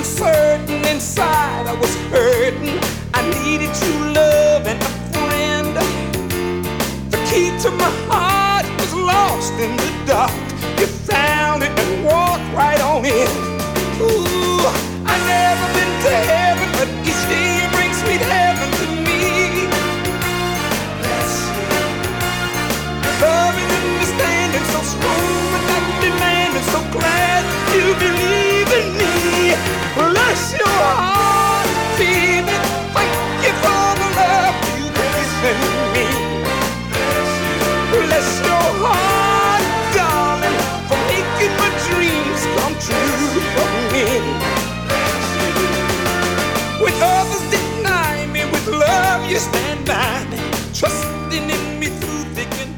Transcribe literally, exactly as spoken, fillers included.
uncertain inside. I was hurting. I needed true love and a friend. The key to my heart was lost in the dark. You found it and walked right on in. Ooh, I never been to heaven, but each day you bring sweet heaven to me. Bless you. Love and understanding, so strong without demanding. So glad you believe in me. Bless your heart, feel it. Thank you for the love you've given me. Bless your heart, darling, for making my dreams come true for me. When others deny me, with love you stand by me, trusting in me through thick and